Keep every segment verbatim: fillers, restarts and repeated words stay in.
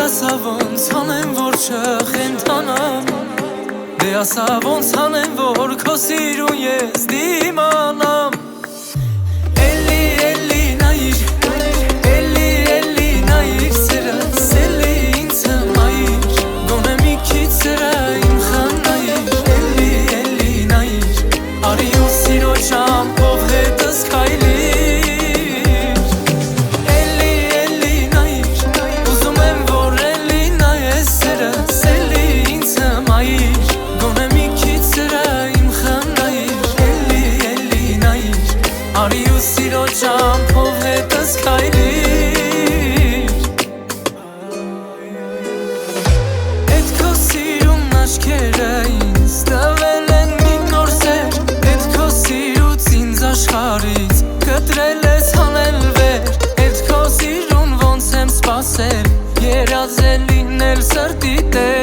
ասա ոնց անեմ, որ չխենթանամ, դե ասա ոնց անեմ, որ քո սիրուն ես դիմանամ։ Էլի, էլի նայիր, էլի, էլի նայիր, սերս, էլի ինձ հմայիր, գոնե մի քիչ սրա իմ խանայիր։ Էլի, էլի նայիր, արի ու սիրո ճամփով հետս քայլիր։ Արի ու սիրո ճամփով հետս քայլիր։ Էդ քո սիրուն աչքերը ինձ տվել են մի նոր սեր, էդ քո սիրուց ինձ աշխարհից կտրել ես հանել վեր, էդ քո սիրուն ոնց եմ սպասել, երազել լինել սրտի տեր։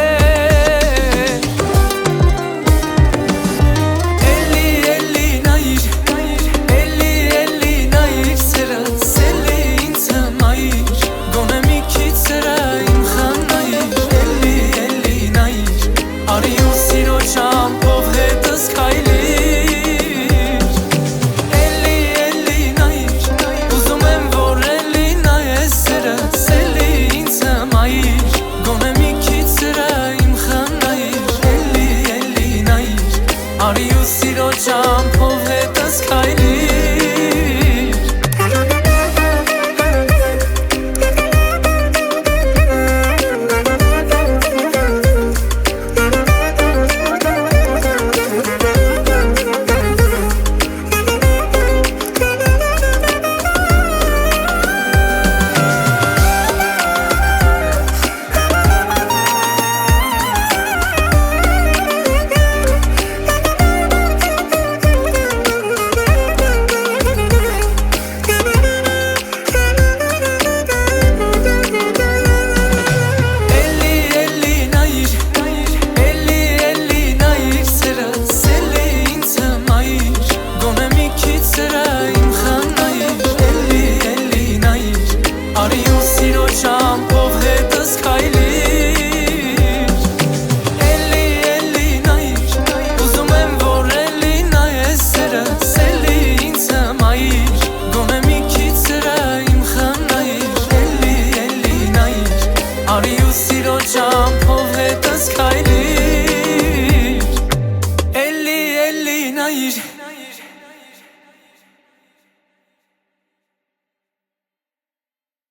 Արի ու սիրո ճամփով հետս քայլիր։ Էլի, էլի նայիր, ուզում եմ որ էլի նայես սերս, էլի ինձ հմայիր, գոնե մի քիչ սրա իմ խնայիր։ Էլի, էլի նայիր, արի ու սիրո ճամփով հետս քայլիր։ Արի ու սիրո ճամփով հետս քայլիր։